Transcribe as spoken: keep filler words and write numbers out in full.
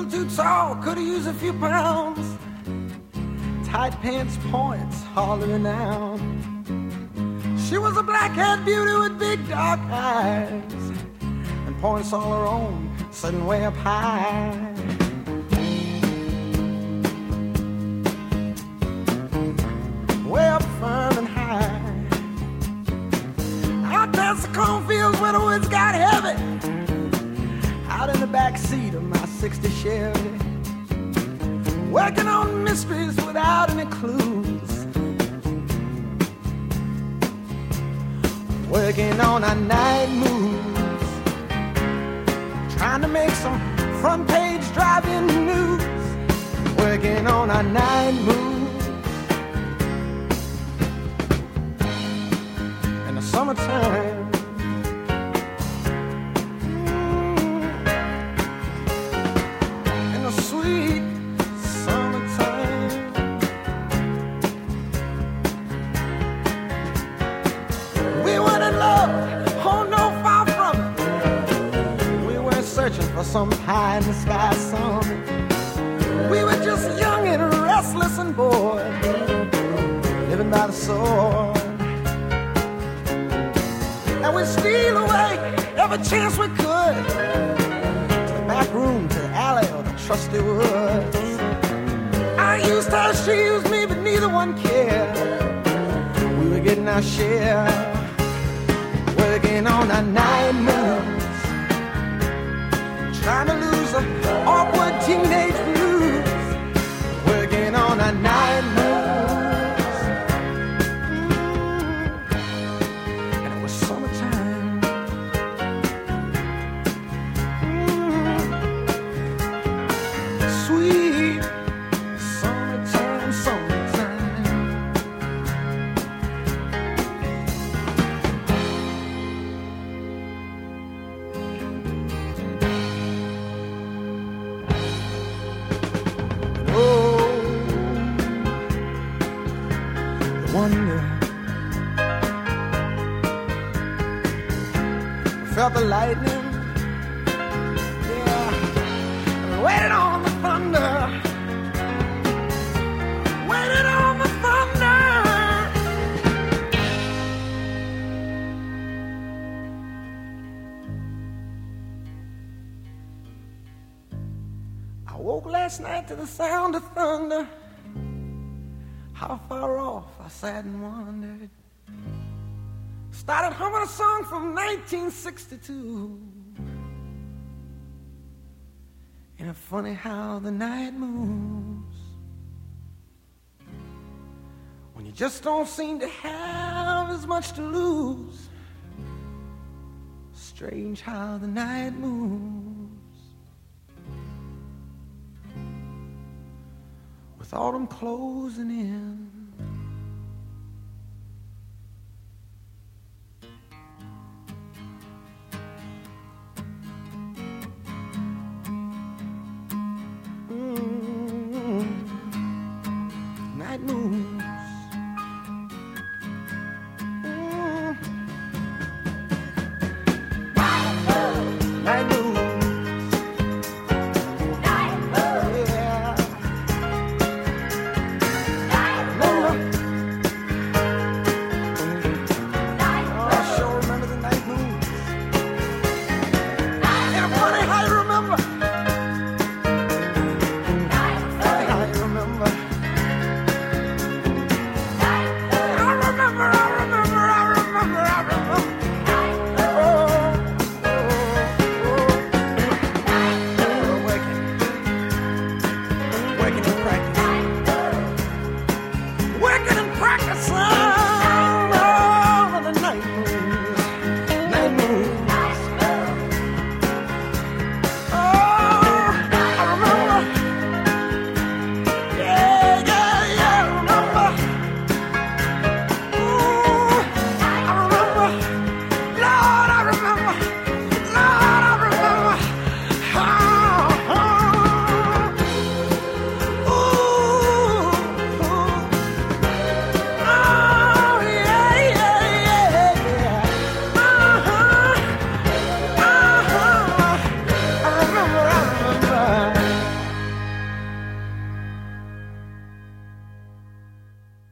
little too tall, could have used a few pounds. Tight pants points, hardly renowned. She was a black-haired beauty with big dark eyes, and points all her own, sitting way up high. Way up firm and high. Out past the cornfields where the woods got heavy. Out in the back seat of my sixty Chevy, working on mysteries without any clues, working on our night moves, trying to make some front page driving news, working on our night moves in the summertime. Sweet summertime. We weren't in love, oh no, far from it. We weren't searching for some pie in the sky summit. We were just young and restless and bored, living by the sword. And we'd steal away every chance we could, to the back room, to the alley, or the trusty woods. I used her, she used me, but neither one cared. We were getting our share, working on our night moves, trying to lose the awkward teenage blues, working on our night moves. Mm. And it was summertime. Sweet summertime, summertime. Oh, the wonder. We felt the lightning. Yeah, we waited on the thunder. Waited on the thunder. I woke last night to the sound of thunder. How far off I sat and wondered. Started humming a song from nineteen sixty-two. Ain't it funny how the night moves, when you just don't seem to have as much to lose. Strange how the night moves, with autumn closing in.